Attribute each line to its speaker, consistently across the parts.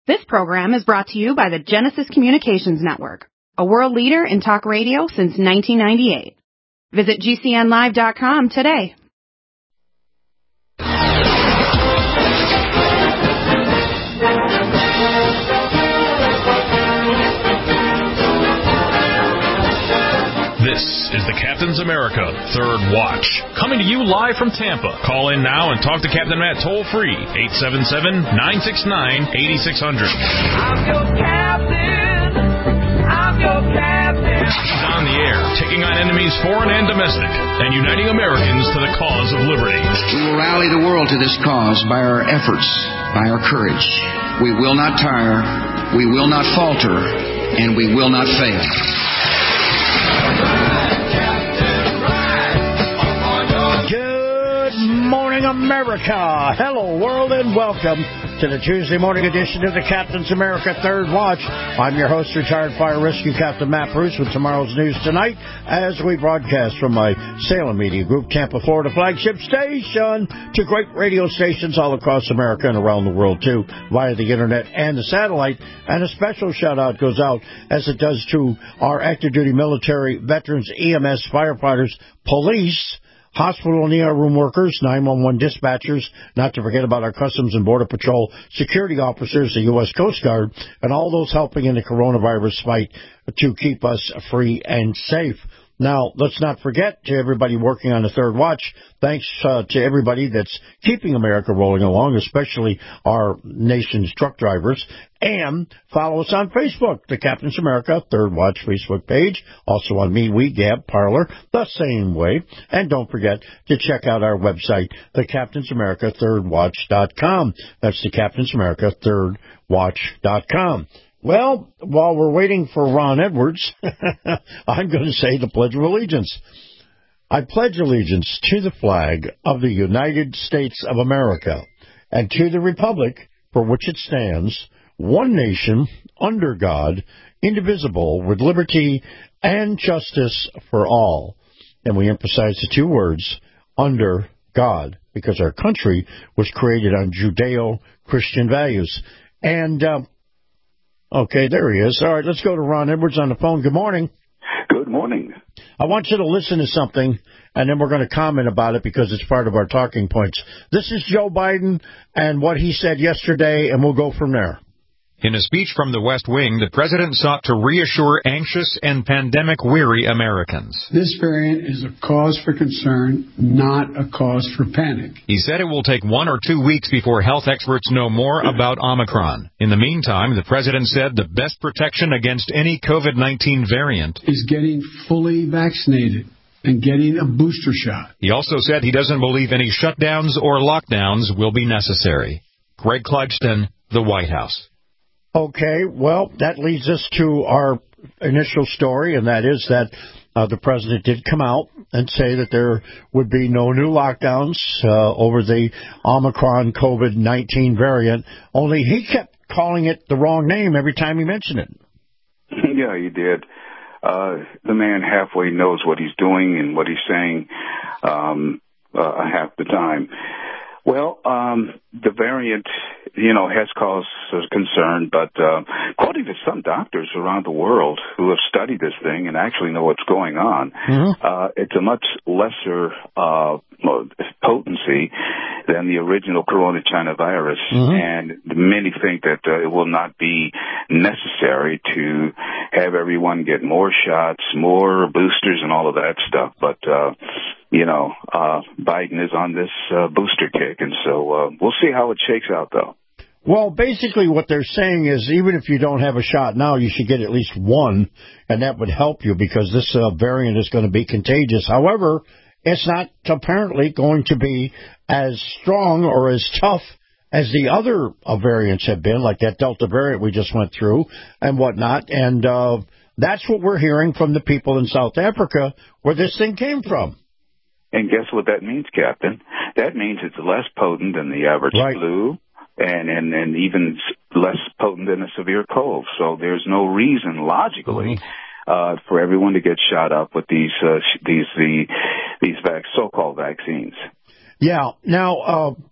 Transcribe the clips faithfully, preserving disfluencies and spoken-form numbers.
Speaker 1: This program is brought to you by the Genesis Communications Network, a world leader in talk radio since nineteen ninety-eight. Visit G C N live dot com today.
Speaker 2: This is the Captain's America Third Watch, coming to you live from Tampa. Call in now and talk to Captain Matt toll-free, eight seven seven, nine six nine, eight six zero zero.
Speaker 3: I'm your captain. I'm your captain.
Speaker 2: He's on the air, taking on enemies foreign and domestic, and uniting Americans to the cause of liberty.
Speaker 4: We will rally the world to this cause by our efforts, by our courage. We will not tire, we will not falter, and we will not fail.
Speaker 5: Good morning, America. Hello, world, and welcome to the Tuesday morning edition of the Captain's America Third Watch. I'm your host, retired fire rescue Captain Matt Bruce, with tomorrow's news tonight as we broadcast from my Salem Media Group, Tampa, Florida flagship station to great radio stations all across America and around the world, too, via the internet and the satellite. And a special shout-out goes out, as it does to our active-duty military, veterans, E M S, firefighters, police, hospital and E R room workers, nine one one dispatchers, not to forget about our Customs and Border Patrol security officers, the U S Coast Guard, and all those helping in the coronavirus fight to keep us free and safe. Now, let's not forget to everybody working on the Third Watch, thanks uh, to everybody that's keeping America rolling along, especially our nation's truck drivers. And follow us on Facebook, the Captain's America Third Watch Facebook page. Also on MeWe, Gab, Parler, the same way. And don't forget to check out our website, the Captain's America Third Watch dot com. That's the Captain's America Third Watch dot com. Well, while we're waiting for Ron Edwards, I'm going to say the Pledge of Allegiance. I pledge allegiance to the flag of the United States of America and to the republic for which it stands, one nation, under God, indivisible, with liberty and justice for all. And we emphasize the two words, under God, because our country was created on Judeo-Christian values. And, uh, okay, there he is. All right, let's go to Ron Edwards on the phone. Good morning.
Speaker 6: Good morning.
Speaker 5: I want you to listen to something, and then we're going to comment about it because it's part of our talking points. This is Joe Biden and what he said yesterday, and we'll go from there.
Speaker 7: In a speech from the West Wing, the president sought to reassure anxious and pandemic-weary Americans.
Speaker 8: This variant is a cause for concern, not a cause for panic.
Speaker 7: He said it will take one or two weeks before health experts know more about Omicron. In the meantime, the president said the best protection against any COVID nineteen variant
Speaker 8: is getting fully vaccinated and getting a booster shot.
Speaker 7: He also said he doesn't believe any shutdowns or lockdowns will be necessary. Greg Clugston, the White House.
Speaker 5: Okay, well, that leads us to our initial story, and that is that uh, the president did come out and say that there would be no new lockdowns uh, over the Omicron COVID nineteen variant, only he kept calling it the wrong name every time he mentioned it.
Speaker 6: Yeah, he did. Uh, the man halfway knows what he's doing and what he's saying um, uh, half the time. Well, um, the variant, you know, has caused concern, but uh, according to some doctors around the world who have studied this thing and actually know what's going on, mm-hmm. uh, it's a much lesser uh, potency than the original Corona China virus, mm-hmm. and many think that uh, it will not be necessary to have everyone get more shots, more boosters, and all of that stuff, but uh, you know, uh, Biden is on this uh, booster kick, and so uh, we'll see how it shakes out, though.
Speaker 5: Well, basically what they're saying is even if you don't have a shot now, you should get at least one, and that would help you because this uh, variant is going to be contagious. However, it's not apparently going to be as strong or as tough as the other uh, variants have been, like that Delta variant we just went through and whatnot, and uh, that's what we're hearing from the people in South Africa where this thing came from.
Speaker 6: And guess what that means, Captain? That means it's less potent than the average right. flu and, and, and even less potent than a severe cold. So there's no reason, logically, mm-hmm. uh, for everyone to get shot up with these uh, these the, these vac- so-called vaccines.
Speaker 5: Yeah. Now, uh,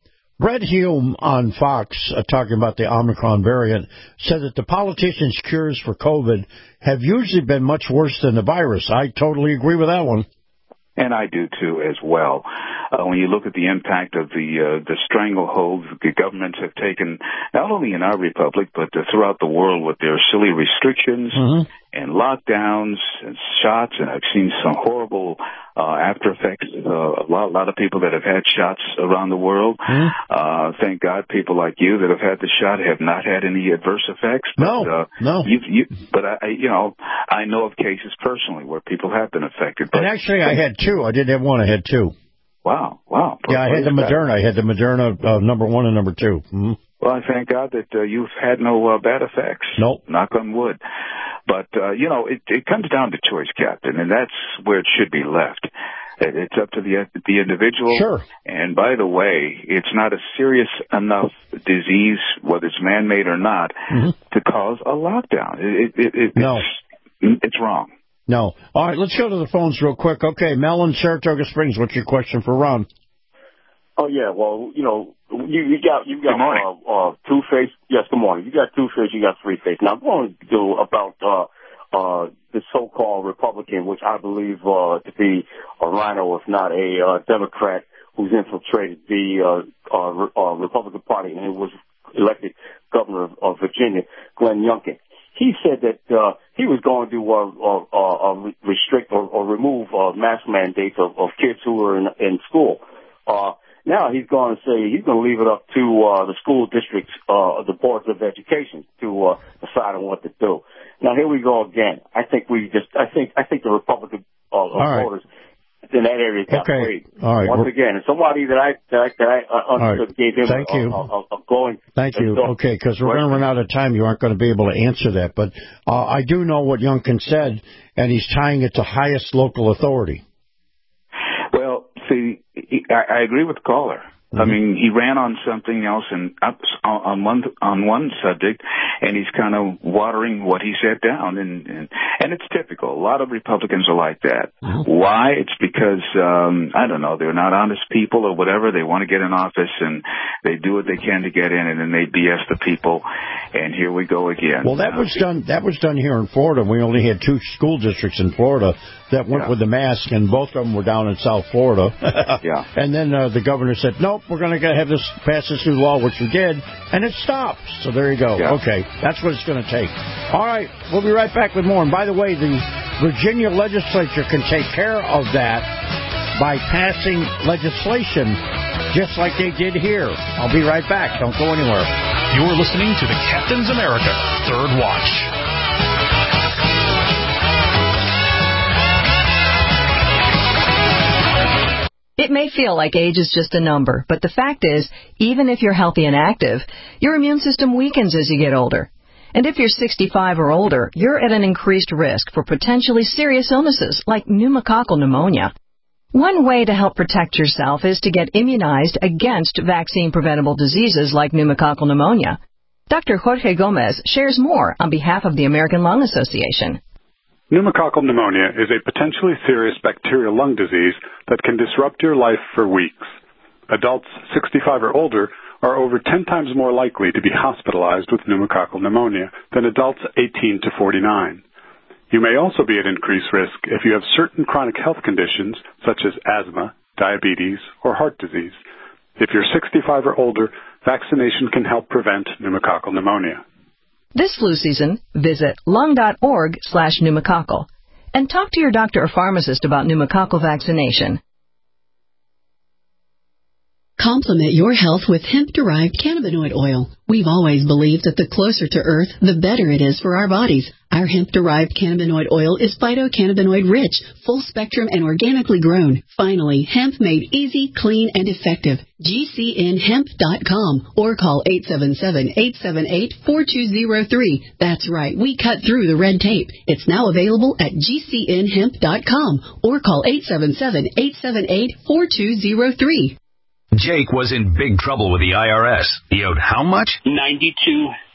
Speaker 5: Brett Hume on Fox, uh, talking about the Omicron variant, said that the politicians' cures for COVID have usually been much worse than the virus. I totally agree with that one.
Speaker 6: And I do, too, as well. Uh, when you look at the impact of the uh, the stranglehold the governments have taken, not only in our republic, but uh, throughout the world with their silly restrictions mm-hmm. and lockdowns and shots, and I've seen some horrible uh, after effects. Uh, a, lot, a lot of people that have had shots around the world. Mm-hmm. Uh, thank God people like you that have had the shot have not had any adverse effects. But,
Speaker 5: no,
Speaker 6: uh,
Speaker 5: no.
Speaker 6: You, you, but, I, you know, I know of cases personally where people have been affected. But,
Speaker 5: and actually, I had two. I didn't have one. I had two.
Speaker 6: Wow, wow.
Speaker 5: Yeah, I had the Moderna. I had the Moderna uh, number one and number two. Mm-hmm.
Speaker 6: Well, I thank God that uh, you've had no uh, bad effects.
Speaker 5: Nope.
Speaker 6: Knock on wood. But, uh, you know, it, it comes down to choice, Captain, and that's where it should be left. It's up to the the individual.
Speaker 5: Sure.
Speaker 6: And by the way, it's not a serious enough disease, whether it's man-made or not, mm-hmm. to cause a lockdown. It, it, it,
Speaker 5: no.
Speaker 6: It's, it's wrong.
Speaker 5: No. All right, let's go to the phones real quick. Okay, Mel in Saratoga Springs, what's your question for Ron?
Speaker 9: Oh, yeah, well, you know, you, you got you got uh, uh, Two-Face. Yes, good morning. You got Two-Face, you got Three-Face. Now, I'm going to do about uh, uh, the so-called Republican, which I believe uh, to be a rhino, if not a uh, Democrat, who's infiltrated the uh, uh, uh, Republican Party and was elected governor of, of Virginia, Glenn Youngkin. He said that uh, he was going to uh, uh, uh, restrict or, or remove uh, mask mandates of, of kids who were in, in school. Uh, now he's going to say he's going to leave it up to uh, the school districts, uh, the boards of education, to uh, decide on what to do. Now here we go again. I think we just, I think, I think the Republican uh, voters right. in that area got
Speaker 5: okay.
Speaker 9: played
Speaker 5: All right.
Speaker 9: once
Speaker 5: We're...
Speaker 9: again. And somebody that I that I, that I understood right. gave him
Speaker 5: Thank
Speaker 9: a,
Speaker 5: you.
Speaker 9: a, a, a glowing.
Speaker 5: Thank you. Okay, because we're going to run out of time. You aren't going to be able to answer that. But uh, I do know what Youngkin said, and he's tying it to highest local authority.
Speaker 6: Well, see, I, I agree with the caller. Mm-hmm. I mean, he ran on something else and up on one on one subject, and he's kind of watering what he said down, and and, and it's typical. A lot of Republicans are like that. Mm-hmm. Why? It's because um, I don't know, they're not honest people or whatever. They want to get in office, and they do what they can to get in, and then they B S the people. And here we go again.
Speaker 5: Well, that was done. That was done here in Florida. We only had two school districts in Florida that went yeah. with the mask, and both of them were down in South Florida.
Speaker 6: yeah.
Speaker 5: And then uh, the governor said, nope, we're going to have this pass this new law, which we did, and it stopped. So there you go.
Speaker 6: Yeah.
Speaker 5: Okay, that's what it's going to take. All right, we'll be right back with more. And by the way, the Virginia legislature can take care of that by passing legislation just like they did here. I'll be right back. Don't go anywhere.
Speaker 2: You're listening to the Captain's America Third Watch.
Speaker 10: It may feel like age is just a number, but the fact is, even if you're healthy and active, your immune system weakens as you get older. And if you're sixty-five or older, you're at an increased risk for potentially serious illnesses like pneumococcal pneumonia. One way to help protect yourself is to get immunized against vaccine-preventable diseases like pneumococcal pneumonia. Doctor Jorge Gomez shares more on behalf of the American Lung Association.
Speaker 11: Pneumococcal pneumonia is a potentially serious bacterial lung disease that can disrupt your life for weeks. Adults sixty-five or older are over ten times more likely to be hospitalized with pneumococcal pneumonia than adults eighteen to forty-nine. You may also be at increased risk if you have certain chronic health conditions such as asthma, diabetes, or heart disease. If you're sixty-five or older, vaccination can help prevent pneumococcal pneumonia.
Speaker 10: This flu season, visit lung.org slash pneumococcal and talk to your doctor or pharmacist about pneumococcal vaccination.
Speaker 12: Complement your health with hemp-derived cannabinoid oil. We've always believed that the closer to Earth, the better it is for our bodies. Our hemp-derived cannabinoid oil is phytocannabinoid-rich, full-spectrum, and organically grown. Finally, hemp made easy, clean, and effective. G C N hemp dot com or call eight seven seven, eight seven eight, four two zero three. That's right, we cut through the red tape. It's now available at G C N hemp dot com or call eight seven seven, eight seven eight, four two zero three.
Speaker 13: Jake was in big trouble with the I R S. He owed how much?
Speaker 14: ninety-two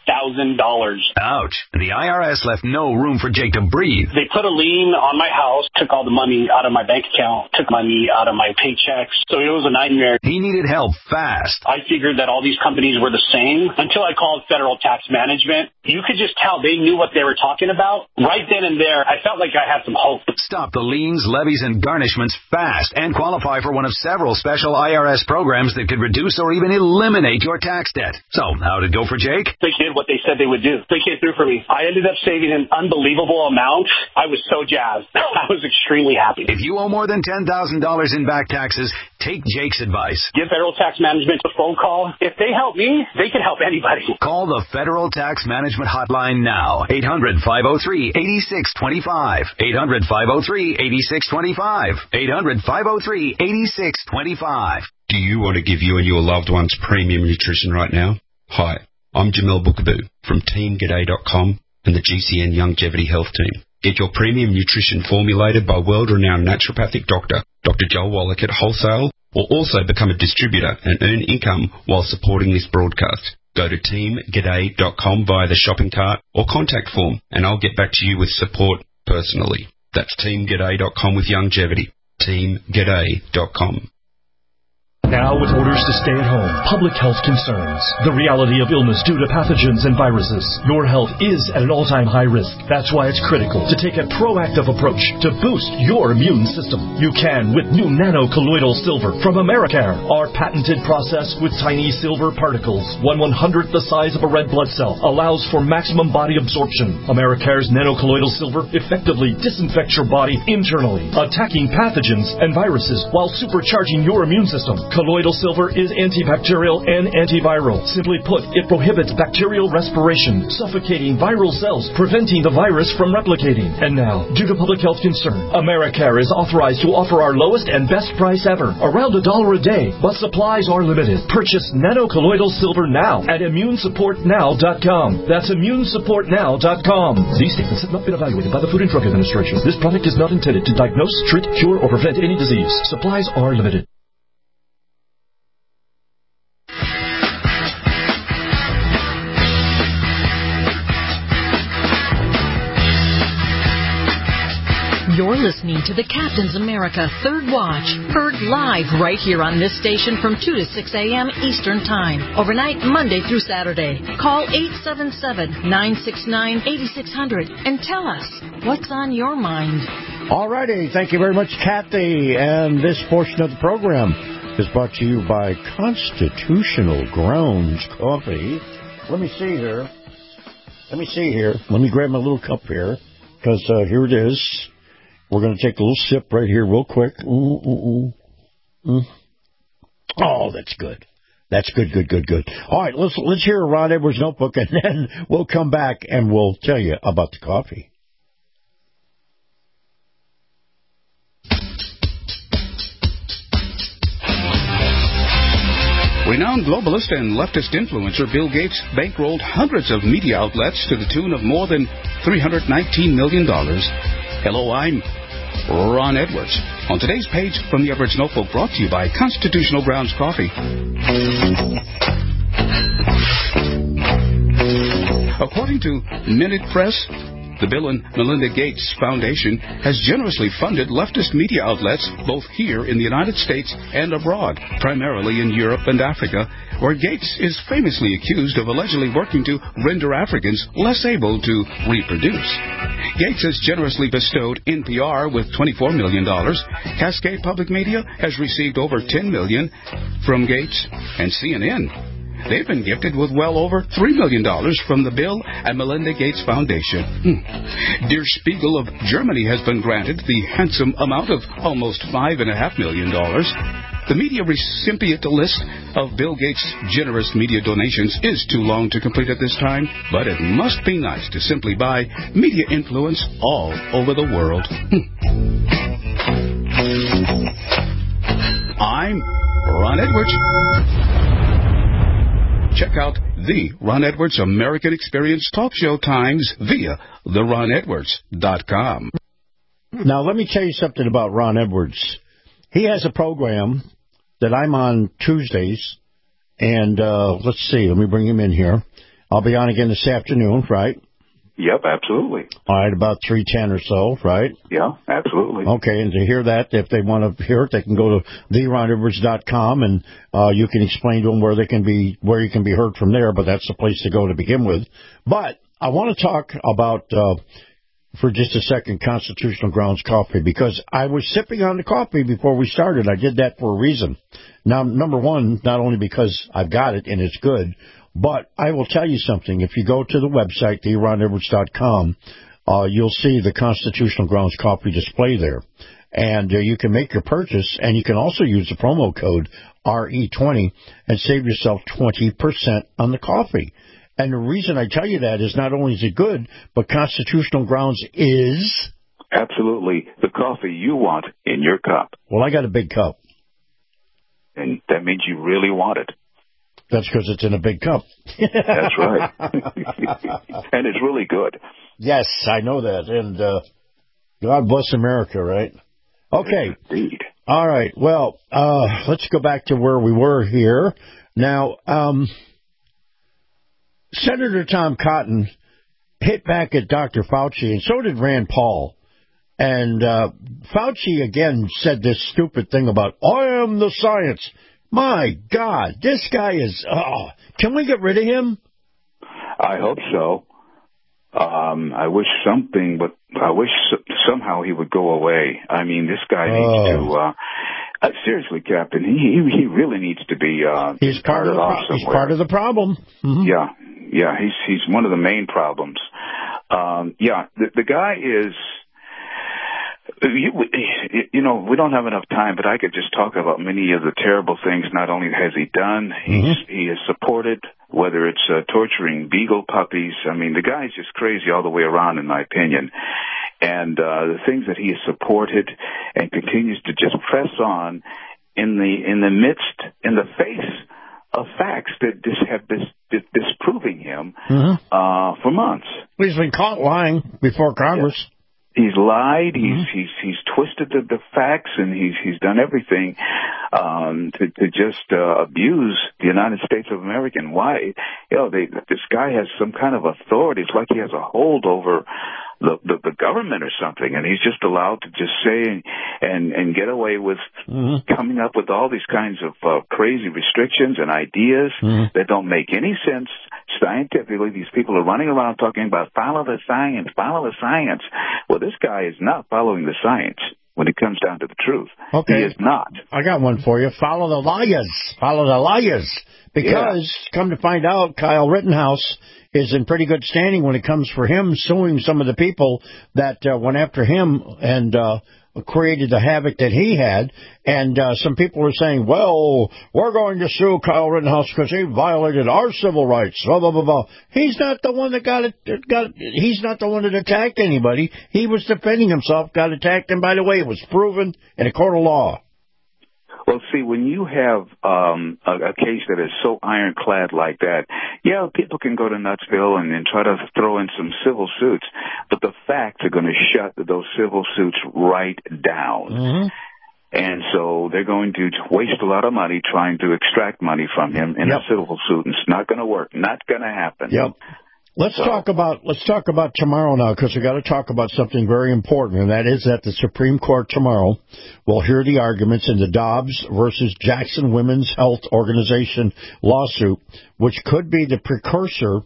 Speaker 13: thousand dollars.
Speaker 14: Ouch. The I R S left no room for Jake to breathe.
Speaker 13: They put a lien on my house, took all the money out of my bank account, took money out of my paychecks. So it was a nightmare.
Speaker 14: He needed help fast.
Speaker 13: I figured that all these companies were the same until I called Federal Tax Management. You could just tell they knew what they were talking about. Right then and there, I felt like I had some hope.
Speaker 14: Stop the liens, levies, and garnishments fast and qualify for one of several special I R S programs that could reduce or even eliminate your tax debt. So, how'd it go for Jake?
Speaker 13: They did what they said they would do. They came through for me. I ended up saving an unbelievable amount. I was so jazzed. I was extremely happy.
Speaker 14: If you owe more than ten thousand dollars in back taxes, take Jake's advice.
Speaker 13: Give Federal Tax Management a phone call. If they help me, they can help anybody.
Speaker 14: Call the Federal Tax Management Hotline now. eight hundred, five oh three, eight six two five. eight hundred, five oh three, eight six two five. eight hundred, five oh three, eight six two five.
Speaker 15: Do you want to give you and your loved ones premium nutrition right now? Hi, I'm Jamel Bookaboo from Team G'day dot com and the G C N Longevity Health Team. Get your premium nutrition formulated by world-renowned naturopathic doctor, Doctor Joel Wallach at Wholesale, or also become a distributor and earn income while supporting this broadcast. Go to Team G'day dot com via the shopping cart or contact form, and I'll get back to you with support personally. That's Team G'day dot com with longevity. Team G'day dot com.
Speaker 16: Now with orders to stay at home, public health concerns, the reality of illness due to pathogens and viruses, your health is at an all-time high risk. That's why it's critical to take a proactive approach to boost your immune system. You can with new nano-colloidal silver from Americare, our patented process with tiny silver particles, one one-hundredth the size of a red blood cell, allows for maximum body absorption. Americare's nano-colloidal silver effectively disinfects your body internally, attacking pathogens and viruses while supercharging your immune system. Colloidal silver is antibacterial and antiviral. Simply put, it prohibits bacterial respiration, suffocating viral cells, preventing the virus from replicating. And now, due to public health concern, Americare is authorized to offer our lowest and best price ever, around a dollar a day, but supplies are limited. Purchase nano-colloidal silver now at immune support now dot com. That's immune support now dot com. These statements have not been evaluated by the Food and Drug Administration. This product is not intended to diagnose, treat, cure, or prevent any disease. Supplies are limited.
Speaker 17: You're listening to the Captain's America Third Watch, heard live right here on this station from two to six a.m. Eastern Time, overnight Monday through Saturday. Call eight seven seven, nine six nine, eight six zero zero and tell us what's on your mind.
Speaker 5: All righty. Thank you very much, Kathy. And this portion of the program is brought to you by Constitutional Grounds Coffee. Let me see here. Let me see here. Let me grab my little cup here, because uh, here it is. We're going to take a little sip right here real quick. Ooh, ooh, ooh. Mm. Oh, that's good. That's good, good, good, good. All right, let's let's hear Ron Edwards' notebook, and then we'll come back and we'll tell you about the coffee.
Speaker 18: Renowned globalist and leftist influencer Bill Gates bankrolled hundreds of media outlets to the tune of more than three hundred nineteen million dollars. Hello, I'm Ron Edwards. On today's page from the Edwards Notebook, brought to you by Constitutional Grounds Coffee. According to Minute Press, the Bill and Melinda Gates Foundation has generously funded leftist media outlets both here in the United States and abroad, primarily in Europe and Africa, where Gates is famously accused of allegedly working to render Africans less able to reproduce. Gates has generously bestowed N P R with twenty-four million dollars. Cascade Public Media has received over ten million dollars from Gates, and C N N. They've been gifted with well over three million dollars from the Bill and Melinda Gates Foundation. Hmm. Der Spiegel of Germany has been granted the handsome amount of almost five point five million dollars. The media recipient list of Bill Gates' generous media donations is too long to complete at this time, but it must be nice to simply buy media influence all over the world. Hmm. I'm Ron Edwards. Check out the Ron Edwards American Experience Talk Show times via the ron edwards dot com.
Speaker 5: Now, let me tell you something about Ron Edwards. He has a program that I'm on Tuesdays, and uh, let's see, let me bring him in here. I'll be on again this afternoon, right?
Speaker 6: Yep, absolutely.
Speaker 5: All right, about three ten or so, right?
Speaker 6: Yeah, absolutely.
Speaker 5: Okay, and to hear that, if they want to hear it, they can go to the ron edwards dot com, and uh, you can explain to them where they can be, where you can be heard from there. But that's the place to go to begin with. But I want to talk about, uh, for just a second, Constitutional Grounds coffee, because I was sipping on the coffee before we started. I did that for a reason. Now, number one, not only because I've got it and it's good, but I will tell you something. If you go to the website, the ron edwards dot com, uh, you'll see the Constitutional Grounds coffee display there. And uh, you can make your purchase, and you can also use the promo code R E twenty and save yourself twenty percent on the coffee. And the reason I tell you that is not only is it good, but Constitutional Grounds is...
Speaker 6: Absolutely the coffee you want in your cup.
Speaker 5: Well, I got a big cup.
Speaker 6: And that means you really want it.
Speaker 5: That's because it's in a big cup.
Speaker 6: That's right. And it's really good.
Speaker 5: Yes, I know that. And uh, God bless America, right? Okay.
Speaker 6: Indeed.
Speaker 5: All right. Well, uh, let's go back to where we were here. Now, um, Senator Tom Cotton hit back at Doctor Fauci, and so did Rand Paul. And uh, Fauci, again, said this stupid thing about, I am the science. My God, this guy is... Oh, can we get rid of him?
Speaker 6: I hope so. Um, I wish something, but I wish somehow he would go away. I mean, this guy needs
Speaker 5: oh.
Speaker 6: to... Uh, uh, seriously, Captain, he he really needs to be... Uh,
Speaker 5: he's part of the pro- he's part of the problem. Mm-hmm.
Speaker 6: Yeah, yeah, he's he's one of the main problems. Um, yeah, the, the guy is... You, you know, we don't have enough time, but I could just talk about many of the terrible things. Not only has he done,
Speaker 5: mm-hmm.
Speaker 6: he's, he has supported, whether it's uh, torturing beagle puppies. I mean, the guy's just crazy all the way around, in my opinion. And uh, the things that he has supported and continues to just press on in the in the midst, in the face of facts that dis- have dis- dis- disproving him
Speaker 5: mm-hmm.
Speaker 6: uh, for months.
Speaker 5: He's been caught lying before Congress.
Speaker 6: Yeah. He's lied.
Speaker 5: Mm-hmm.
Speaker 6: He's he's he's twisted the, the facts, and he's he's done everything um, to to just uh, abuse the United States of America. And why? You know, they, this guy has some kind of authority. It's like he has a hold over the, the the government or something, and he's just allowed to just say and and, and get away with
Speaker 5: mm-hmm.
Speaker 6: coming up with all these kinds of uh, crazy restrictions and ideas
Speaker 5: mm-hmm.
Speaker 6: that don't make any sense scientifically. These people are running around talking about follow the science, follow the science. Well, this guy is not following the science when it comes down to the truth.
Speaker 5: Okay.
Speaker 6: He is not.
Speaker 5: I got one for you. Follow the liars. Follow the liars. Because, yeah. come to find out, Kyle Rittenhouse is in pretty good standing when it comes for him suing some of the people that uh, went after him and uh, created the havoc that he had. And uh, some people are saying, well, we're going to sue Kyle Rittenhouse because he violated our civil rights, blah, blah, blah, blah. He's not the one that got it. Got, he's not the one that attacked anybody. He was defending himself, got attacked, and by the way, it was proven in a court of law.
Speaker 6: Well, see, when you have um, a, a case that is so ironclad like that, yeah, people can go to Nutsville and, and try to throw in some civil suits, but the facts are going to shut those civil suits right down.
Speaker 5: Mm-hmm.
Speaker 6: And so they're going to waste a lot of money trying to extract money from him in
Speaker 5: yep.
Speaker 6: a civil suit. And it's not going to work. Not going to happen.
Speaker 5: Yep. Let's
Speaker 6: so.
Speaker 5: talk about let's talk about tomorrow now, because we got to talk about something very important, and that is that the Supreme Court tomorrow will hear the arguments in the Dobbs versus Jackson Women's Health Organization lawsuit, which could be the precursor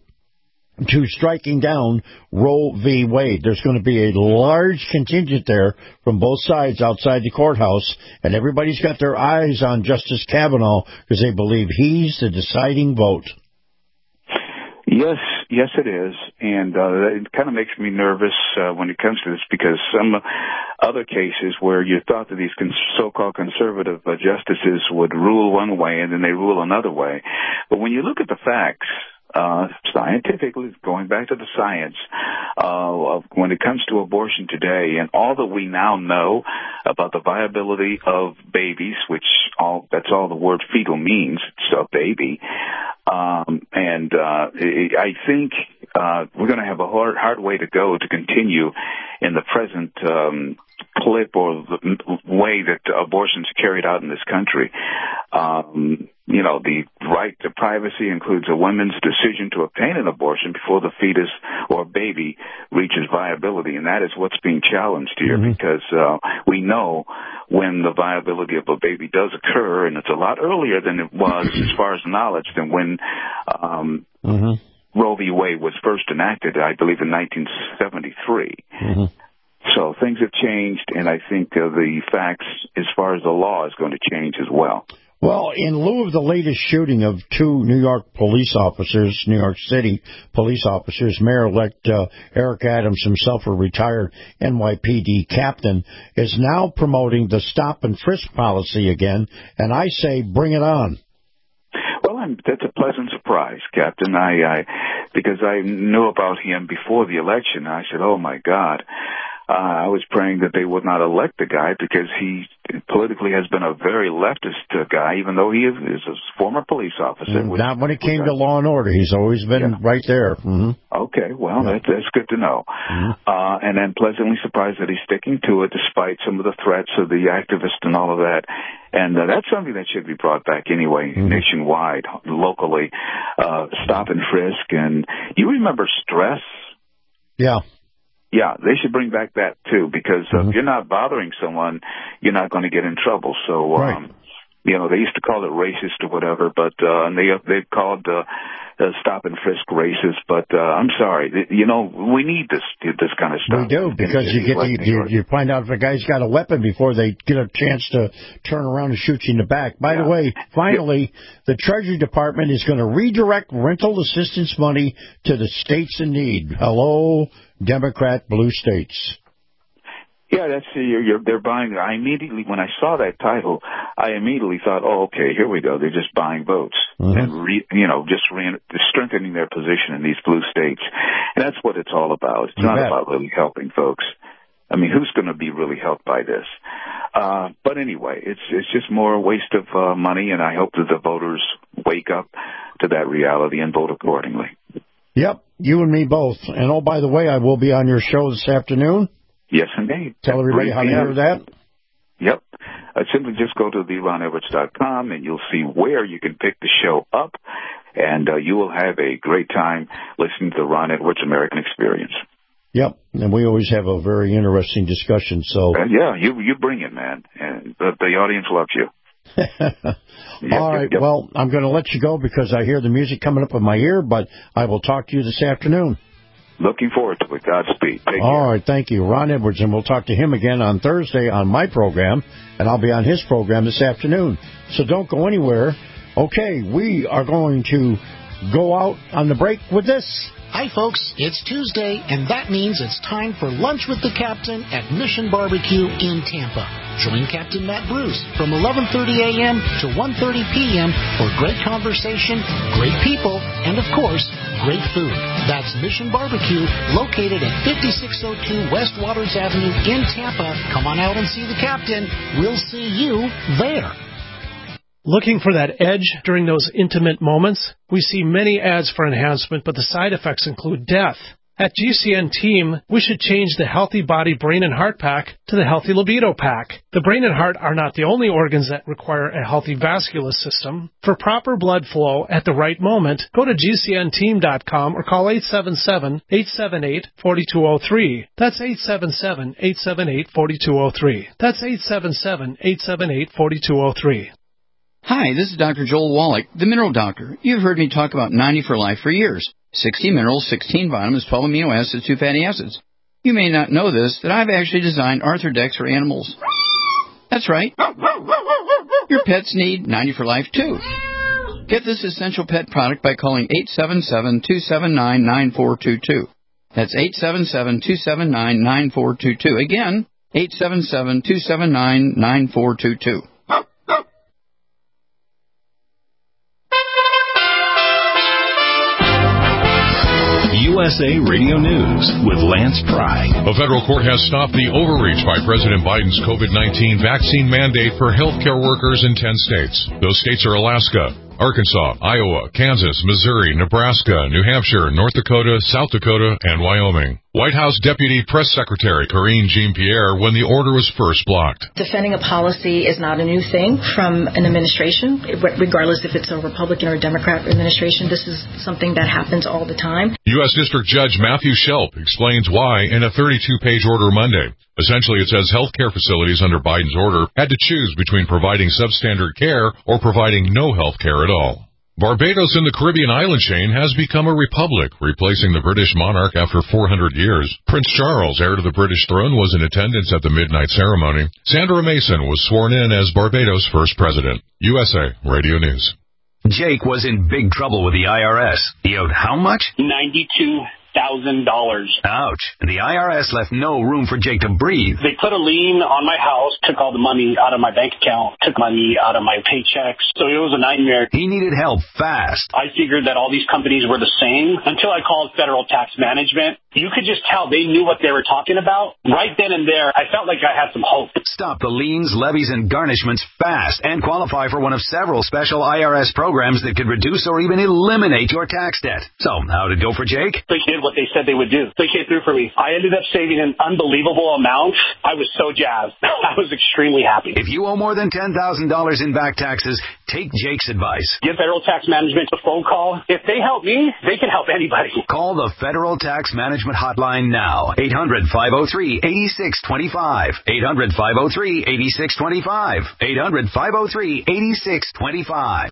Speaker 5: to striking down Roe v. Wade. There's going to be a large contingent there from both sides outside the courthouse, and everybody's got their eyes on Justice Kavanaugh because they believe he's the deciding vote.
Speaker 6: Yes, yes, it is, and uh, it kind of makes me nervous uh, when it comes to this, because some other cases where you thought that these cons- so-called conservative uh, justices would rule one way and then they rule another way, but when you look at the facts, uh, scientifically, going back to the science, uh, of when it comes to abortion today, and all that we now know about the viability of babies, which all that's all the word fetal means, it's a baby. Um, and uh, I think uh, we're going to have a hard, hard way to go to continue in the present um, clip or the way that abortions are carried out in this country. Um, you know, the right to privacy includes a woman's decision to obtain an abortion before the fetus or baby reaches viability, and that is what's being challenged here mm-hmm. because uh, we know when the viability of a baby does occur, and it's a lot earlier than it was as far as knowledge than when um, mm-hmm. Roe v. Wade was first enacted, I believe, in nineteen seventy-three. Mm-hmm. So things have changed, and I think uh, the facts as far as the law is going to change as well.
Speaker 5: Well, in lieu of the latest shooting of two New York police officers, New York City police officers, Mayor-elect uh, Eric Adams, himself a retired N Y P D captain, is now promoting the stop and frisk policy again, and I say bring it on.
Speaker 6: Well, I'm, that's a pleasant surprise, Captain, I, I because I knew about him before the election. I said, oh, my God. Uh, I was praying that they would not elect the guy because he politically has been a very leftist uh, guy, even though he is, is a former police officer.
Speaker 5: Mm, not when it came to law and order. He's always been yeah. right there. Mm-hmm.
Speaker 6: Okay, well, yeah. that, that's good to know. Mm-hmm. Uh, and I'm pleasantly surprised that he's sticking to it despite some of the threats of the activists and all of that. And uh, that's something that should be brought back anyway, mm-hmm. nationwide, locally. Uh, stop and frisk. And you remember stress?
Speaker 5: Yeah.
Speaker 6: Yeah, they should bring back that, too, because uh, mm-hmm. if you're not bothering someone, you're not going to get in trouble. So, um, right. you know, they used to call it racist or whatever, but uh, and they, they've called uh, uh, stop and frisk racist. But uh, I'm sorry, you know, we need this this kind of stuff.
Speaker 5: We do, because you get to, you, you find out if a guy's got a weapon before they get a chance to turn around and shoot you in the back. By yeah. the way, finally, yeah. the Treasury Department is going to redirect rental assistance money to the states in need. Hello, Democrat blue states.
Speaker 6: Yeah, that's you're, you're, they're buying. I immediately, when I saw that title, I immediately thought, "Oh, okay, here we go. They're just buying votes mm-hmm. and re, you know, just re, strengthening their position in these blue states." And that's what it's all about. It's you not bet. about really helping folks. I mean, who's going to be really helped by this? Uh, but anyway, it's it's just more a waste of uh, money, and I hope that the voters wake up to that reality and vote accordingly.
Speaker 5: Yep, you and me both. And oh, by the way, I will be on your show this afternoon.
Speaker 6: Yes, indeed.
Speaker 5: Tell everybody how to hear that.
Speaker 6: Yep. Uh, simply just go to the ron edwards dot com, and you'll see where you can pick the show up, and uh, you will have a great time listening to the Ron Edwards American Experience.
Speaker 5: Yep, and we always have a very interesting discussion. So
Speaker 6: uh, yeah, you you bring it, man, and the, the audience loves you.
Speaker 5: yep, All right, yep, yep. Well, I'm going to let you go because I hear the music coming up in my ear, but I will talk to you this afternoon.
Speaker 6: Looking forward to it. Godspeed. Take
Speaker 5: All
Speaker 6: care.
Speaker 5: right, thank you. Ron Edwards, and we'll talk to him again on Thursday on my program, and I'll be on his program this afternoon. So don't go anywhere. Okay, we are going to go out on the break with this.
Speaker 19: Hi, folks. It's Tuesday, and that means it's time for Lunch with the Captain at Mission Barbecue in Tampa. Join Captain Matt Bruce from eleven thirty a.m. to one thirty p.m. for great conversation, great people, and, of course, great food. That's Mission Barbecue, located at fifty-six oh two West Waters Avenue in Tampa. Come on out and see the Captain. We'll see you there.
Speaker 20: Looking for that edge during those intimate moments? We see many ads for enhancement, but the side effects include death. At G C N Team, we should change the Healthy Body Brain and Heart Pack to the Healthy Libido Pack. The brain and heart are not the only organs that require a healthy vascular system. For proper blood flow at the right moment, go to G C N team dot com or call eight seven seven, eight seven eight, four two zero three. That's eight seven seven, eight seven eight, four two zero three. That's eight seven seven, eight seven eight, four two zero three.
Speaker 21: Hi, this is Doctor Joel Wallach, the Mineral Doctor. You've heard me talk about ninety for Life for years. sixty minerals, sixteen vitamins, twelve amino acids, two fatty acids. You may not know this, that I've actually designed Arthrodex for animals. That's right. Your pets need ninety for Life, too. Get this essential pet product by calling eight seven seven, two seven nine, nine four two two. That's eight seven seven, two seven nine, nine four two two. Again, eight seven seven, two seven nine, nine four two two.
Speaker 2: U S A Radio News with Lance Pry.
Speaker 22: A federal court has stopped the overreach by President Biden's COVID nineteen vaccine mandate for healthcare workers in ten states. Those states are Alaska, Arkansas, Iowa, Kansas, Missouri, Nebraska, New Hampshire, North Dakota, South Dakota, and Wyoming. White House Deputy Press Secretary Karine Jean-Pierre when the order was first blocked.
Speaker 1: Defending a policy is not a new thing from an administration, regardless if it's a Republican or a Democrat administration. This is something that happens all the time.
Speaker 22: U S District Judge Matthew Shelp explains why in a thirty-two page order Monday. Essentially, it says healthcare facilities under Biden's order had to choose between providing substandard care or providing no health care at all. Barbados in the Caribbean island chain has become a republic, replacing the British monarch after four hundred years. Prince Charles, heir to the British throne, was in attendance at the midnight ceremony. Sandra Mason was sworn in as Barbados' first president. U S A Radio News.
Speaker 14: Jake was in big trouble with the I R S. He owed how much?
Speaker 13: ninety-two thousand dollars.
Speaker 14: Ouch. And the I R S left no room for Jake to breathe.
Speaker 13: They put a lien on my house, took all the money out of my bank account, took money out of my paychecks. So it was a nightmare.
Speaker 14: He needed help fast.
Speaker 13: I figured that all these companies were the same until I called Federal Tax Management. You could just tell they knew what they were talking about. Right then and there, I felt like I had some hope.
Speaker 14: Stop the liens, levies, and garnishments fast and qualify for one of several special I R S programs that could reduce or even eliminate your tax debt. So, how'd it go for Jake?
Speaker 13: They did what they said they would do. They came through for me. I ended up saving an unbelievable amount. I was so jazzed. I was extremely happy.
Speaker 14: If you owe more than ten thousand dollars in back taxes, take Jake's advice.
Speaker 13: Give Federal Tax Management a phone call. If they help me, they can help anybody.
Speaker 14: Call the Federal Tax Management Hotline now. eight hundred, five oh three, eight six two five. eight hundred, five oh three, eight six two five. eight hundred, five oh three, eight six two five.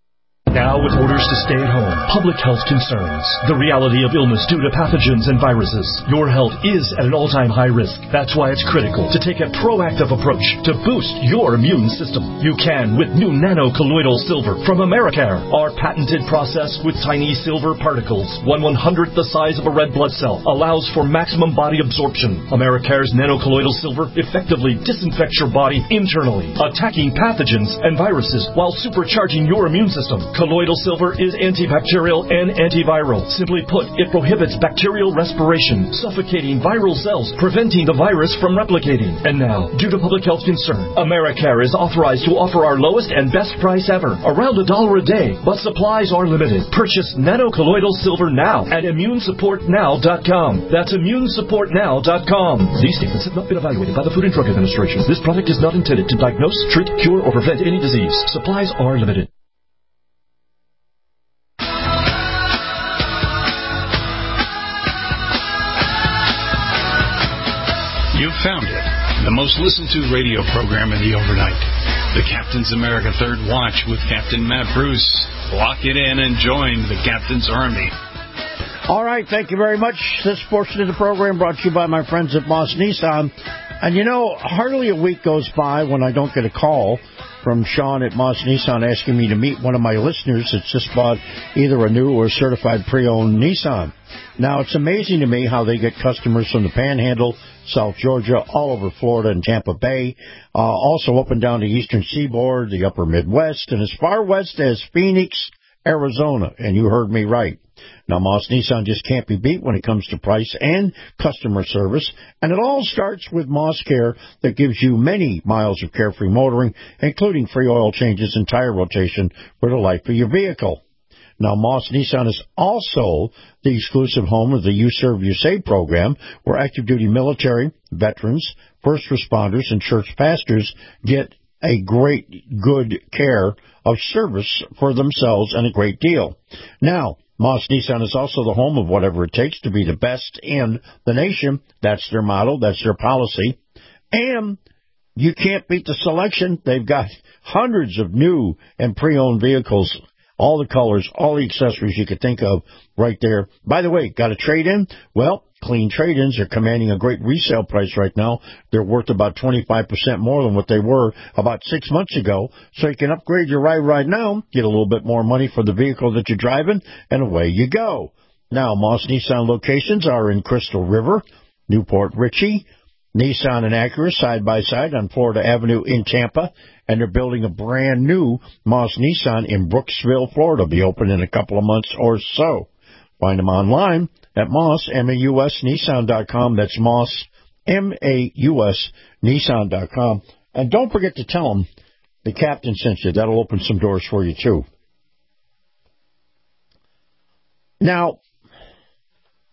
Speaker 16: Now with orders to stay at home, public health concerns, the reality of illness due to pathogens and viruses. Your health is at an all-time high risk. That's why it's critical to take a proactive approach to boost your immune system. You can with new nano-colloidal silver from Americare. Our patented process with tiny silver particles, one one-hundredth the size of a red blood cell, allows for maximum body absorption. Americare's nano-colloidal silver effectively disinfects your body internally, attacking pathogens and viruses while supercharging your immune system. Colloidal silver is antibacterial and antiviral. Simply put, it prohibits bacterial respiration, suffocating viral cells, preventing the virus from replicating. And now, due to public health concern, Americare is authorized to offer our lowest and best price ever, around a dollar a day, but supplies are limited. Purchase nano-colloidal silver now at immune support now dot com. That's immune support now dot com. These statements have not been evaluated by the Food and Drug Administration. This product is not intended to diagnose, treat, cure, or prevent any disease. Supplies are limited.
Speaker 3: You've found it. The most listened to radio program in the overnight. The Captain's America Third Watch with Captain Matt Bruce. Lock it in and join the Captain's Army.
Speaker 5: All right, thank you very much. This portion of the program brought to you by my friends at Moss Nissan. And you know, hardly a week goes by when I don't get a call from Sean at Moss Nissan asking me to meet one of my listeners that's just bought either a new or certified pre-owned Nissan. Now, it's amazing to me how they get customers from the Panhandle, South Georgia, all over Florida and Tampa Bay, uh, also up and down the eastern seaboard, the upper Midwest, and as far west as Phoenix, Arizona. And you heard me right. Now, Moss Nissan just can't be beat when it comes to price and customer service, and it all starts with Moss Care that gives you many miles of carefree motoring, including free oil changes and tire rotation for the life of your vehicle. Now, Moss Nissan is also the exclusive home of the You Serve, You Save program, where active-duty military, veterans, first responders, and church pastors get a great, good care of service for themselves and a great deal. Now, Moss Nissan is also the home of whatever it takes to be the best in the nation. That's their motto. That's their policy. And you can't beat the selection. They've got hundreds of new and pre-owned vehicles, all the colors, all the accessories you could think of right there. By the way, got a trade-in? Well, clean trade-ins are commanding a great resale price right now. They're worth about twenty-five percent more than what they were about six months ago. So you can upgrade your ride right now, get a little bit more money for the vehicle that you're driving, and away you go. Now, Moss Nissan locations are in Crystal River, Newport Richey, Nissan and Acura side-by-side on Florida Avenue in Tampa, and they're building a brand-new Moss Nissan in Brooksville, Florida. It'll be open in a couple of months or so. Find them online at Moss, M A U S, Nissan dot com. That's Moss, M A U S, Nissan dot com. And don't forget to tell them the captain sent you. That'll open some doors for you, too. Now,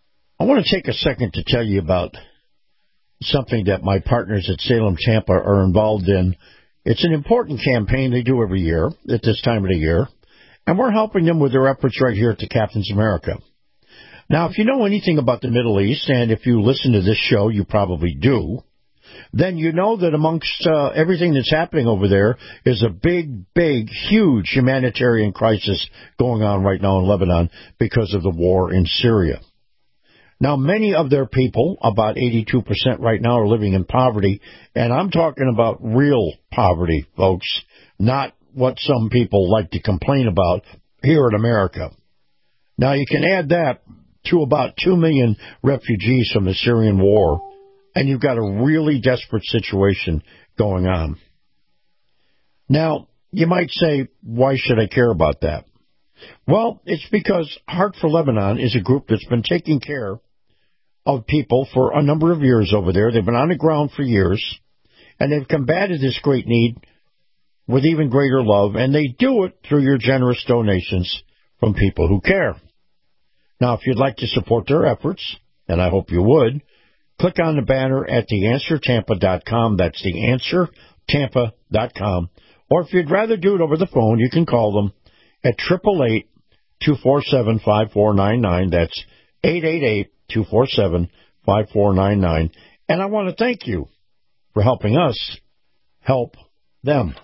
Speaker 5: I want to take a second to tell you about something that my partners at Salem Tampa are involved in. It's an important campaign they do every year at this time of the year, and we're helping them with their efforts right here at the Captain's America. Now, if you know anything about the Middle East, and if you listen to this show, you probably do, then you know that amongst uh, everything that's happening over there is a big, big, huge humanitarian crisis going on right now in Lebanon because of the war in Syria. Now, many of their people, about eighty-two percent right now, are living in poverty, and I'm talking about real poverty, folks, not what some people like to complain about here in America. Now, you can add that to about two million refugees from the Syrian war, and you've got a really desperate situation going on. Now, you might say, why should I care about that? Well, it's because Heart for Lebanon is a group that's been taking care of people for a number of years over there. They've been on the ground for years, and they've combated this great need with even greater love, and they do it through your generous donations from people who care. Now, if you'd like to support their efforts, and I hope you would, click on the banner at the answer tampa dot com. That's the answer tampa dot com. Or if you'd rather do it over the phone, you can call them at eight eight eight, two four seven, five four nine nine. That's eight eight eight, two four seven, five four nine nine. And I want to thank you for helping us help them.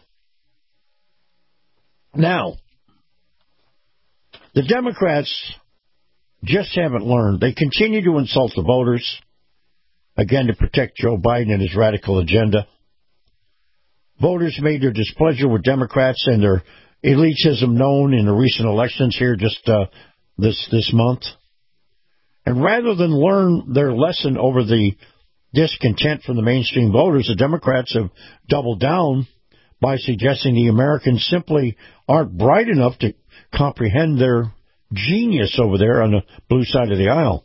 Speaker 5: Now, the Democrats just haven't learned. They continue to insult the voters, again, to protect Joe Biden and his radical agenda. Voters made their displeasure with Democrats and their elitism known in the recent elections here just uh, this this month. And rather than learn their lesson over the discontent from the mainstream voters, the Democrats have doubled down by suggesting the Americans simply aren't bright enough to comprehend their genius over there on the blue side of the aisle.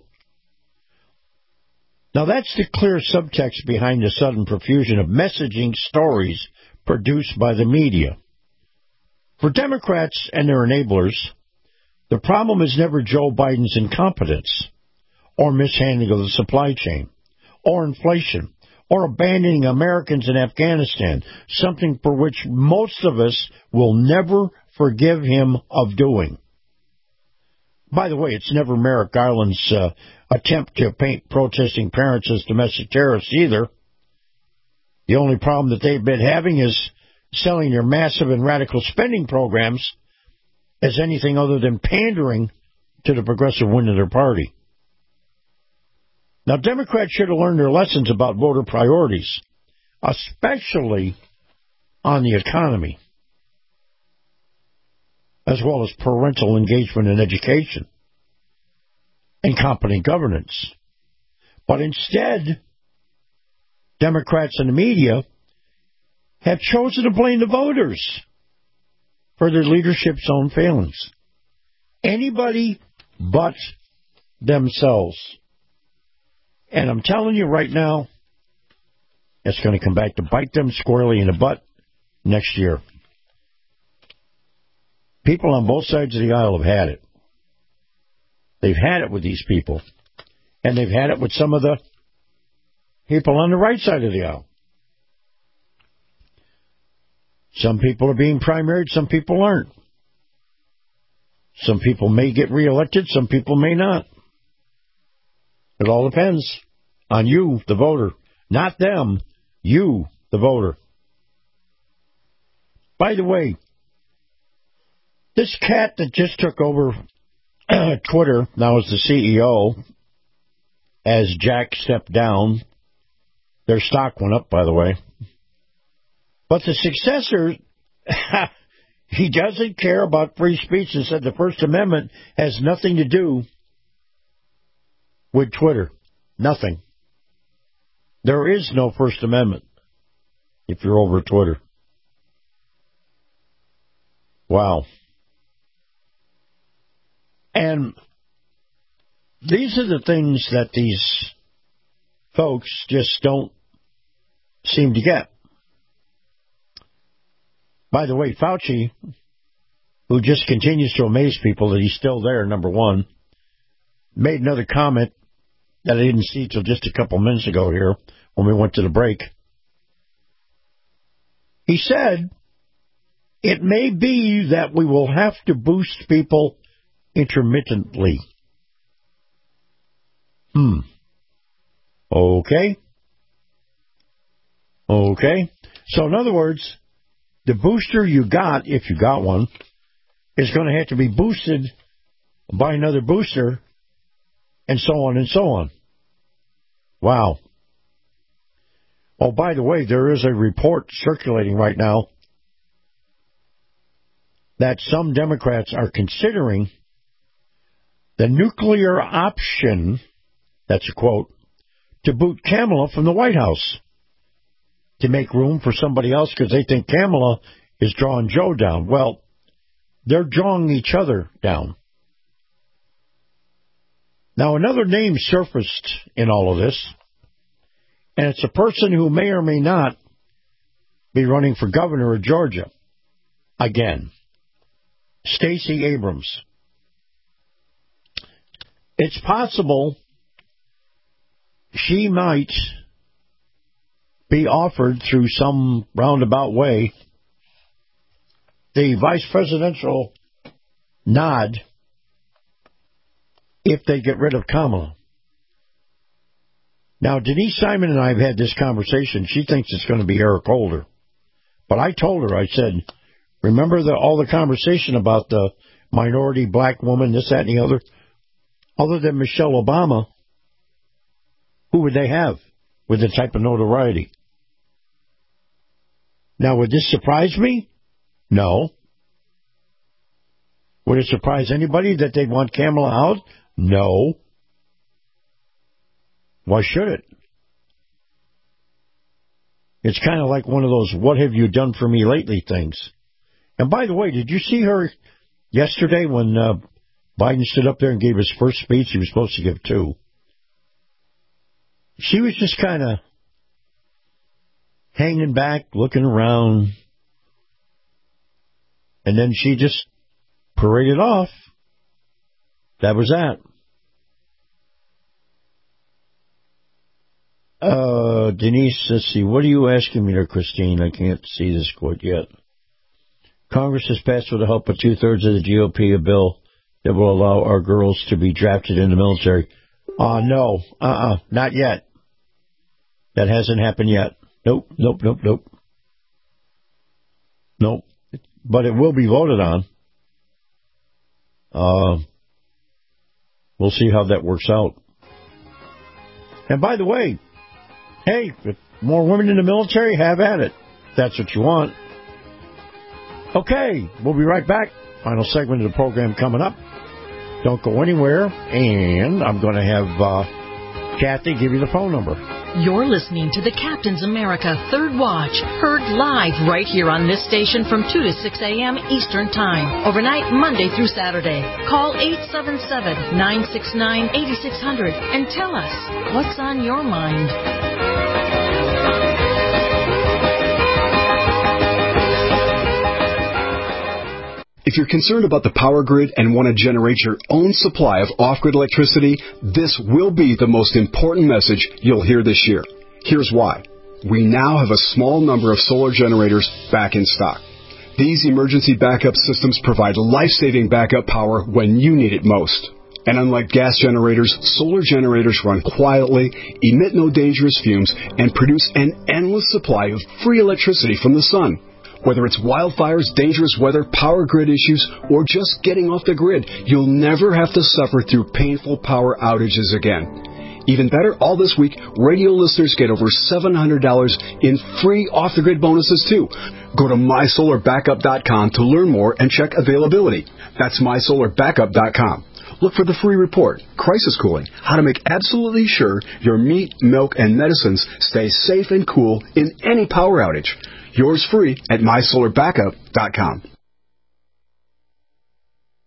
Speaker 5: Now, that's the clear subtext behind the sudden profusion of messaging stories produced by the media. For Democrats and their enablers, the problem is never Joe Biden's incompetence, or mishandling of the supply chain, or inflation, or abandoning Americans in Afghanistan, something for which most of us will never forgive him of doing. By the way, it's never Merrick Garland's uh, attempt to paint protesting parents as domestic terrorists either. The only problem that they've been having is selling their massive and radical spending programs as anything other than pandering to the progressive wing of their party. Now, Democrats should have learned their lessons about voter priorities, especially on the economy, as well as parental engagement in education and competent governance. But instead, Democrats and the media have chosen to blame the voters for their leadership's own failings. Anybody but themselves. And I'm telling you right now, it's going to come back to bite them squarely in the butt next year. People on both sides of the aisle have had it. They've had it with these people. And they've had it with some of the people on the right side of the aisle. Some people are being primaried, some people aren't. Some people may get reelected, some people may not. It all depends on you, the voter. Not them, you, the voter. By the way, this cat that just took over Twitter, now is the C E O, as Jack stepped down. Their stock went up, by the way. But the successor, he doesn't care about free speech and said the First Amendment has nothing to do with Twitter. Nothing. There is no First Amendment if you're over Twitter. Wow. And these are the things that these folks just don't seem to get. By the way, Fauci, who just continues to amaze people that he's still there, number one, made another comment that I didn't see till just a couple minutes ago here when we went to the break. He said, it may be that we will have to boost people intermittently. Hmm. Okay. Okay. So in other words, the booster you got, if you got one, is going to have to be boosted by another booster, and so on and so on. Wow. Oh, by the way, there is a report circulating right now that some Democrats are considering the nuclear option, that's a quote, to boot Kamala from the White House to make room for somebody else because they think Kamala is drawing Joe down. Well, they're drawing each other down. Now, another name surfaced in all of this, and it's a person who may or may not be running for governor of Georgia again. Stacey Abrams. It's possible she might be offered through some roundabout way the vice presidential nod if they get rid of Kamala. Now, Denise Simon and I have had this conversation. She thinks it's going to be Eric Holder. But I told her, I said, remember the, all the conversation about the minority black woman, this, that, and the other? Other than Michelle Obama, who would they have with the type of notoriety? Now, would this surprise me? No. Would it surprise anybody that they'd want Kamala out? No. Why should it? It's kind of like one of those what have you done for me lately things. And by the way, did you see her yesterday when uh, Biden stood up there and gave his first speech? He was supposed to give two. She was just kind of hanging back, looking around. And then she just paraded off. That was that. Uh, Denise, let's see. What are you asking me there, Christine? I can't see this quote yet. Congress has passed with the help of two-thirds of the G O P a bill that will allow our girls to be drafted in the military. Uh, no. Uh-uh. Not yet. That hasn't happened yet. Nope, nope, nope, nope. Nope. But it will be voted on. Uh, we'll see how that works out. And by the way, hey, if more women in the military, have at it. If that's what you want. Okay, we'll be right back. Final segment of the program coming up. Don't go anywhere. And I'm going to have uh, Kathy give you the phone number.
Speaker 17: You're listening to the Captain's America Third Watch, heard live right here on this station from two to six a.m. Eastern Time, overnight Monday through Saturday. Call eight seven seven, nine six nine, eight six zero zero and tell us what's on your mind.
Speaker 4: If you're concerned about the power grid and want to generate your own supply of off-grid electricity, this will be the most important message you'll hear this year. Here's why. We now have a small number of solar generators back in stock. These emergency backup systems provide life-saving backup power when you need it most. And unlike gas generators, solar generators run quietly, emit no dangerous fumes, and produce an endless supply of free electricity from the sun. Whether it's wildfires, dangerous weather, power grid issues, or just getting off the grid, you'll never have to suffer through painful power outages again. Even better, all this week, radio listeners get over seven hundred dollars in free off-the-grid bonuses, too. Go to my solar backup dot com to learn more and check availability. That's my solar backup dot com. Look for the free report, Crisis Cooling, how to make absolutely sure your meat, milk, and medicines stay safe and cool in any power outage. Yours free at my solar backup dot com.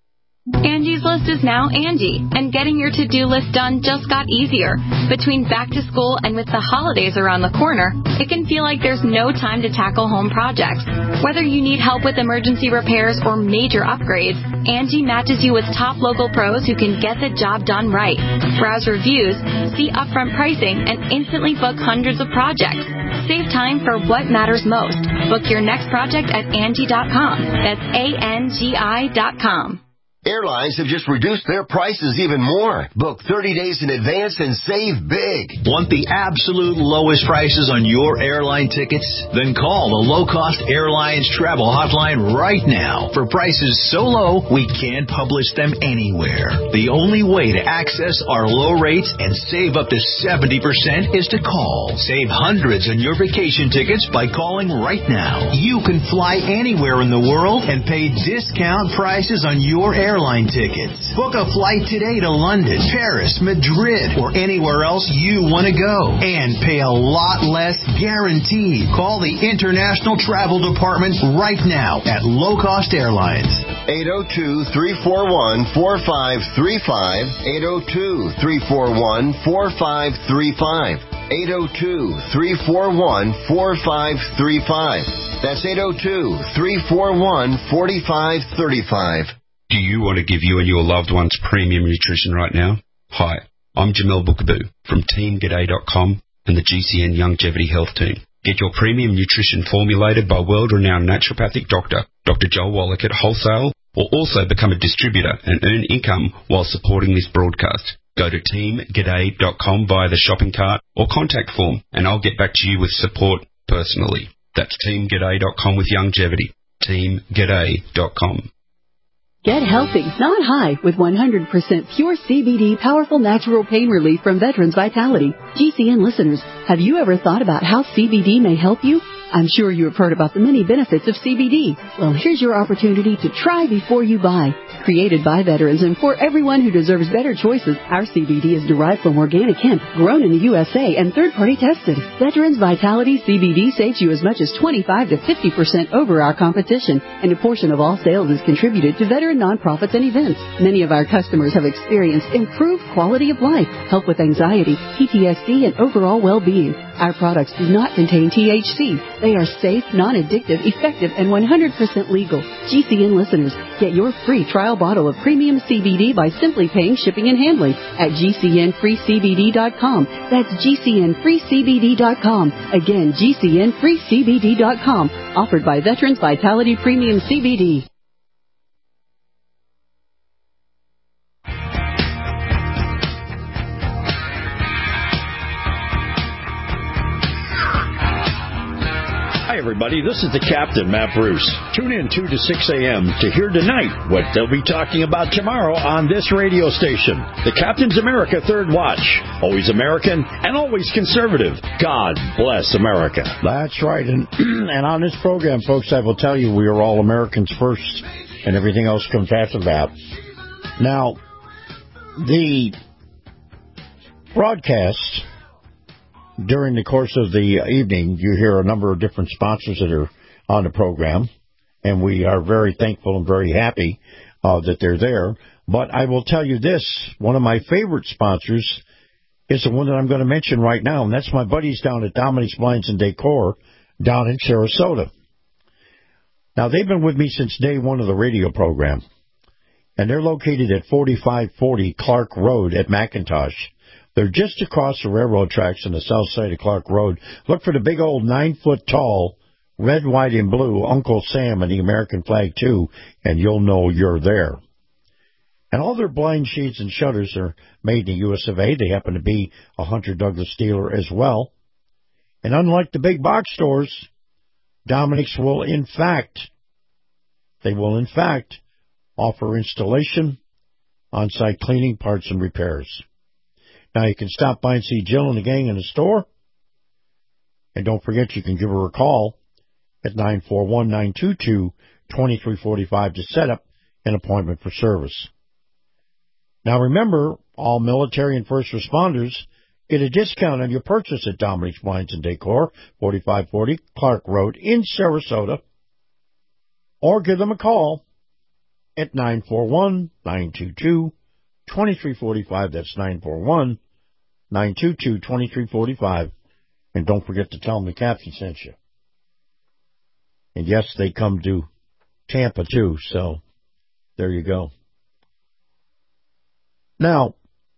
Speaker 7: Angie's List is now Angie, and getting your to-do list done just got easier. Between back to school and with the holidays around the corner, it can feel like there's no time to tackle home projects. Whether you need help with emergency repairs or major upgrades, Angie matches you with top local pros who can get the job done right. Browse reviews, see upfront pricing, and instantly book hundreds of projects. Save time for what matters most. Book your next project at Angie dot com. That's A N G I dot com.
Speaker 8: Airlines have just reduced their prices even more. Book thirty days in advance and save big.
Speaker 23: Want the absolute lowest prices on your airline tickets? Then call the Low Cost Airlines Travel Hotline right now for prices so low we can't publish them anywhere. The only way to access our low rates and save up to seventy percent is to call. Save hundreds on your vacation tickets by calling right now. You can fly anywhere in the world and pay discount prices on your airline Airline tickets. Book a flight today to London, Paris, Madrid, or anywhere else you want to go. And pay a lot less guaranteed. Call the International Travel Department right now at Low Cost Airlines.
Speaker 8: eight oh two, three four one, four five three five. eight oh two, three four one, four five three five. eight oh two, three four one, four five three five. That's eight oh two, three four one, four five three five.
Speaker 15: Do you want to give you and your loved ones premium nutrition right now? Hi, I'm Jamel Bookaboo from Team G'day dot com and the G C N Longevity Health Team. Get your premium nutrition formulated by world-renowned naturopathic doctor, Doctor Joel Wallach at wholesale, or also become a distributor and earn income while supporting this broadcast. Go to Team G'day dot com via the shopping cart or contact form, and I'll get back to you with support personally. That's Team G'day dot com with Longevity. Team G'day dot com.
Speaker 12: Get healthy, not high, with one hundred percent pure C B D powerful natural pain relief from Veterans Vitality. G C N listeners, have you ever thought about how C B D may help you? I'm sure you have heard about the many benefits of C B D. Well, here's your opportunity to try before you buy. Created by veterans and for everyone who deserves better choices, our C B D is derived from organic hemp, grown in the U S A and third-party tested. Veterans Vitality C B D saves you as much as twenty-five to fifty percent over our competition, and a portion of all sales is contributed to veteran nonprofits and events. Many of our customers have experienced improved quality of life, help with anxiety, P T S D, and overall well-being. Our products do not contain T H C. They are safe, non-addictive, effective, and one hundred percent legal. G C N listeners, get your free trial bottle of premium C B D by simply paying shipping and handling at G C N free C B D dot com. That's G C N free C B D dot com. Again, G C N free C B D dot com. Offered by Veterans Vitality Premium C B D.
Speaker 5: Hi, everybody. This is the Captain, Matt Bruce. Tune in two to six a.m. to hear tonight what they'll be talking about tomorrow on this radio station. The Captain's America Third Watch. Always American and always conservative. God bless America. That's right. And, and on this program, folks, I will tell you we are all Americans first, and everything else comes after that. Now, the broadcast... During the course of the evening, you hear a number of different sponsors that are on the program, and we are very thankful and very happy uh, that they're there. But I will tell you this, one of my favorite sponsors is the one that I'm going to mention right now, and that's my buddies down at Dominic's Blinds and Decor down in Sarasota. Now, they've been with me since day one of the radio program, and they're located at forty-five forty Clark Road at McIntosh. They're just across the railroad tracks on the south side of Clark Road. Look for the big old nine-foot-tall, red, white, and blue Uncle Sam and the American flag, too, and you'll know you're there. And all their blind sheets and shutters are made in the U S of A. They happen to be a Hunter Douglas dealer as well. And unlike the big box stores, Dominic's will, in fact, they will, in fact, offer installation, on-site cleaning, parts, and repairs. Now, you can stop by and see Jill and the gang in the store. And don't forget, you can give her a call at nine four one, nine two two, two three four five to set up an appointment for service. Now, remember, all military and first responders get a discount on your purchase at Dominic's Blinds and Decor, forty-five forty Clark Road in Sarasota. Or give them a call at nine four one, nine two two, two three four five. That's nine four one, nine two two, two three four five. And don't forget to tell them the captain sent you. And yes, they come to Tampa too, so there you go. Now,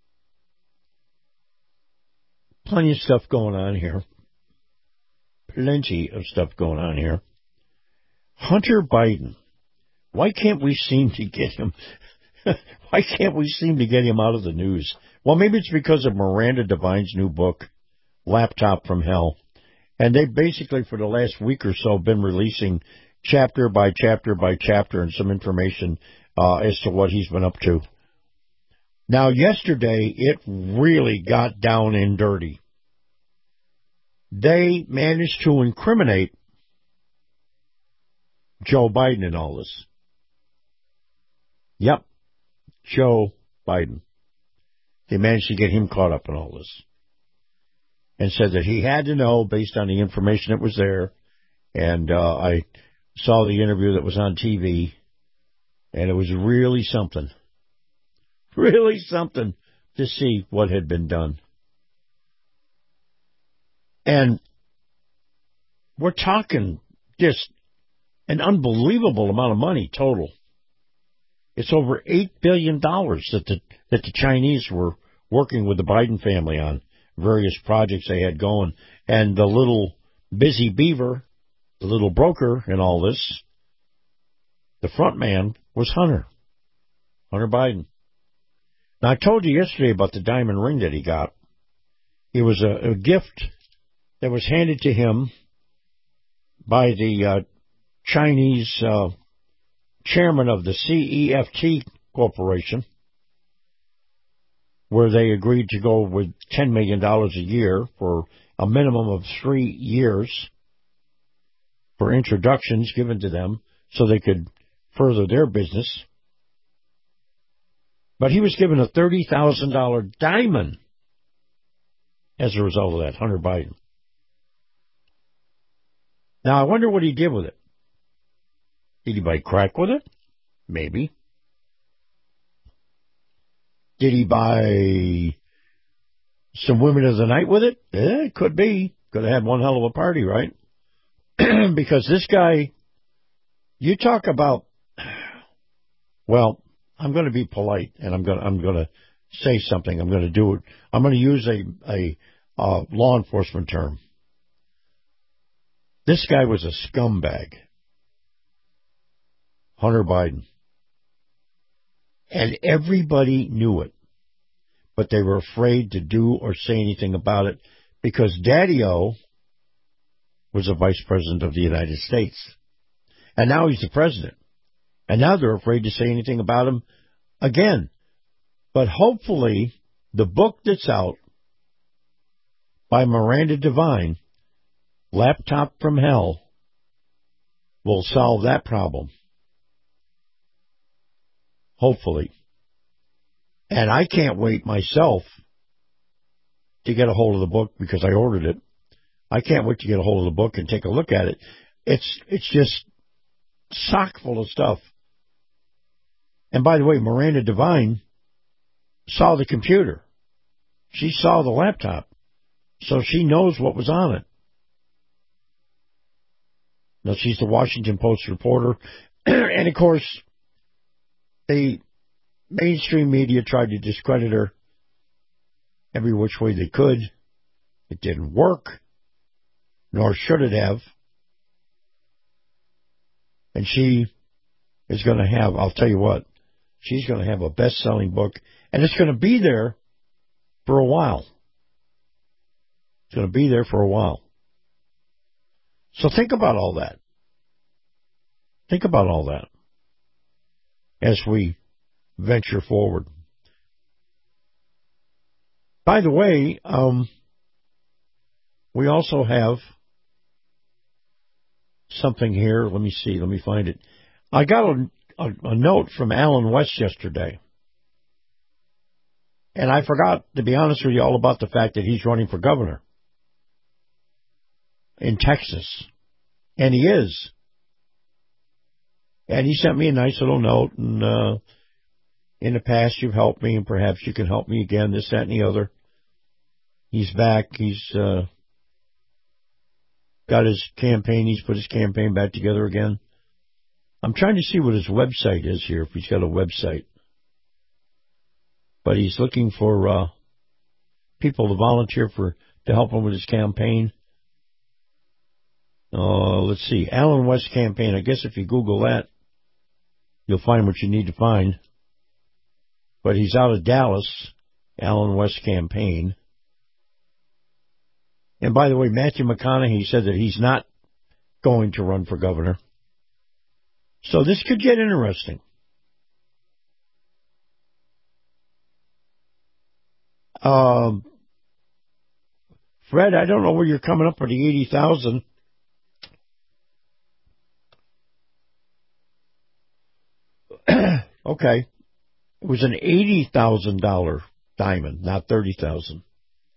Speaker 5: plenty of stuff going on here. Plenty of stuff going on here. Hunter Biden. Why can't we seem to get him? Why can't we seem to get him out of the news? Well, maybe it's because of Miranda Devine's new book, Laptop from Hell. And they basically, for the last week or so, been releasing chapter by chapter by chapter and some information uh, as to what he's been up to. Now, yesterday, it really got down and dirty. They managed to incriminate Joe Biden in all this. Yep, Joe Biden. They managed to get him caught up in all this. And said that he had to know based on the information that was there. And uh, I saw the interview that was on T V, and it was really something. Really something to see what had been done. And we're talking just an unbelievable amount of money total. It's over eight billion dollars that the, that the Chinese were working with the Biden family on, various projects they had going. And the little busy beaver, the little broker in all this, the front man was Hunter. Hunter Biden. Now, I told you yesterday about the diamond ring that he got. It was a, a gift that was handed to him by the uh, Chinese uh, chairman of the C E F T Corporation, where they agreed to go with ten million dollars a year for a minimum of three years for introductions given to them so they could further their business. But he was given a thirty thousand dollars diamond as a result of that, Hunter Biden. Now, I wonder what he did with it. Did he buy crack with it? Maybe. Did he buy some women of the night with it? Eh, it could be. Could have had one hell of a party, right? Because this guy, you talk about, well, I'm going to be polite, and I'm going to, I'm going to say something. I'm going to do it. I'm going to use a, a uh, law enforcement term. This guy was a scumbag. Hunter Biden. And everybody knew it. But they were afraid to do or say anything about it because Daddy-O was a vice president of the United States. And now he's the president. And now they're afraid to say anything about him again. But hopefully, the book that's out by Miranda Devine, Laptop from Hell, will solve that problem. Hopefully. And I can't wait myself to get a hold of the book because I ordered it. I can't wait to get a hold of the book and take a look at it. It's it's just chock full of stuff. And by the way, Miranda Devine saw the computer. She saw the laptop. So she knows what was on it. Now, she's the Washington Post reporter. And, of course, the mainstream media tried to discredit her every which way they could. It didn't work, nor should it have. And she is going to have, I'll tell you what, she's going to have a best-selling book, and it's going to be there for a while. It's going to be there for a while. So think about all that. Think about all that as we venture forward. By the way, um, we also have something here. Let me see. Let me find it. I got a, a, a note from Alan West yesterday. And I forgot, to be honest with you, all about the fact that he's running for governor in Texas. And he is. And he sent me a nice little note, and uh, in the past you've helped me, and perhaps you can help me again, this, that, and the other. He's back. He's uh, got his campaign. He's put his campaign back together again. I'm trying to see what his website is here, if he's got a website. But he's looking for uh, people to volunteer for to help him with his campaign. Uh, let's see, Allen West campaign. I guess if you Google that, you'll find what you need to find. But he's out of Dallas, Allen West campaign. And by the way, Matthew McConaughey said that he's not going to run for governor. So this could get interesting. Um, Fred, I don't know where you're coming up with the eighty thousand. Okay. It was an eighty thousand dollars diamond, not thirty thousand dollars.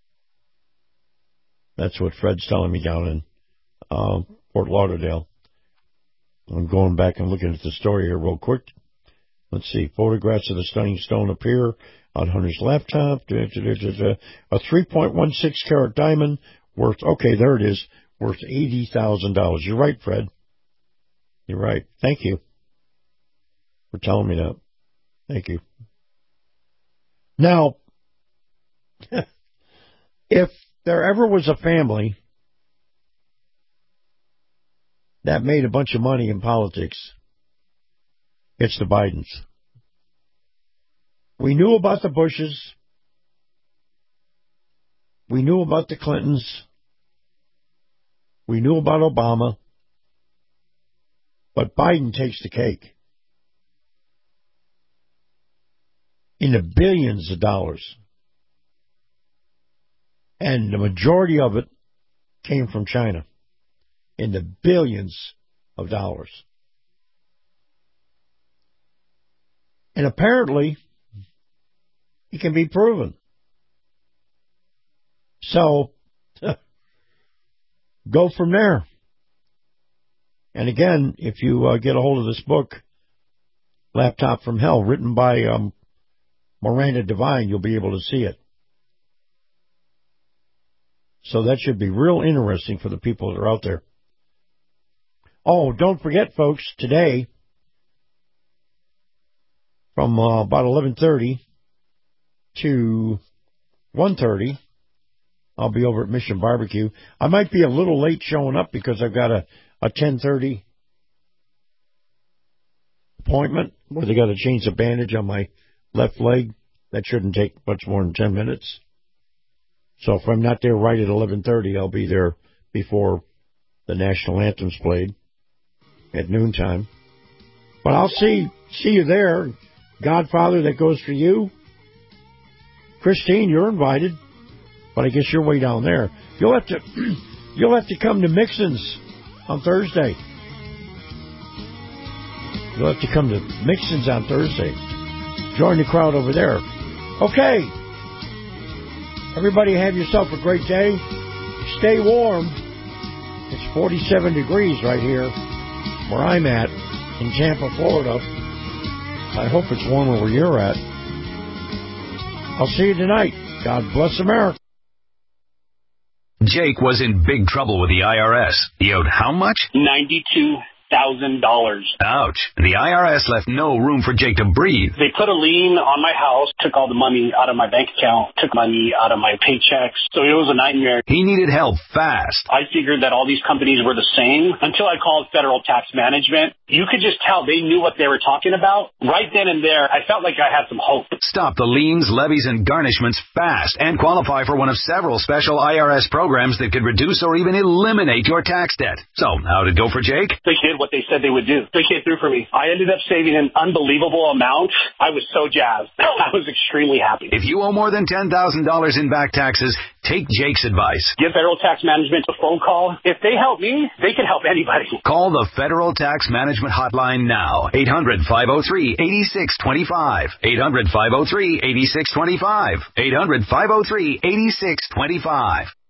Speaker 5: That's what Fred's telling me down in uh, Fort Lauderdale. I'm going back and looking at the story here real quick. Let's see. Photographs of the stunning stone appear on Hunter's laptop. A three point one six carat diamond worth, okay, there it is, worth eighty thousand dollars. You're right, Fred. You're right. Thank you for telling me that. Thank you. Now, if there ever was a family that made a bunch of money in politics, it's the Bidens. We knew about the Bushes. We knew about the Clintons. We knew about Obama. But Biden takes the cake. In the billions of dollars. And the majority of it came from China. In the billions of dollars. And apparently, it can be proven. So, go from there. And again, if you uh, get a hold of this book, Laptop from Hell, written by um, Miranda Devine, you'll be able to see it. So that should be real interesting for the people that are out there. Oh, don't forget, folks, today, from uh, about eleven thirty to one thirty, I'll be over at Mission Barbecue. I might be a little late showing up because I've got a, a ten thirty appointment where they got to change the bandage on my left leg. That shouldn't take much more than ten minutes. So if I'm not there right at eleven thirty, I'll be there before the national anthem's played at noontime. But I'll see see you there. Godfather, that goes for you. Christine, you're invited, but I guess you're way down there. You'll have to you'll have to come to Mixon's on Thursday. You'll have to come to Mixon's on Thursday. Join the crowd over there. Okay. Everybody have yourself a great day. Stay warm. It's forty-seven degrees right here where I'm at in Tampa, Florida. I hope it's warmer where you're at. I'll see you tonight. God bless America.
Speaker 14: Jake was in big trouble with the I R S. He owed how much?
Speaker 13: ninety-two thousand dollars.
Speaker 14: Ouch. The I R S left no room for Jake to breathe.
Speaker 13: They put a lien on my house, took all the money out of my bank account, took money out of my paychecks. So it was a nightmare.
Speaker 14: He needed help fast.
Speaker 13: I figured that all these companies were the same until I called Federal Tax Management. You could just tell they knew what they were talking about. Right then and there, I felt like I had some hope.
Speaker 14: Stop the liens, levies, and garnishments fast and qualify for one of several special I R S programs that could reduce or even eliminate your tax debt. So, how'd it go for Jake?
Speaker 13: They did what they said they would do. They came through for me. I ended up saving an unbelievable amount. I was so jazzed. I was extremely happy.
Speaker 14: If you owe more than ten thousand dollars in back taxes, take Jake's advice.
Speaker 13: Give Federal Tax Management a phone call. If they help me, they can help anybody.
Speaker 14: Call the Federal Tax Management Hotline now. eight hundred, five oh three, eight six two five. eight hundred, five oh three, eight six two five. eight hundred, five oh three, eight six two five.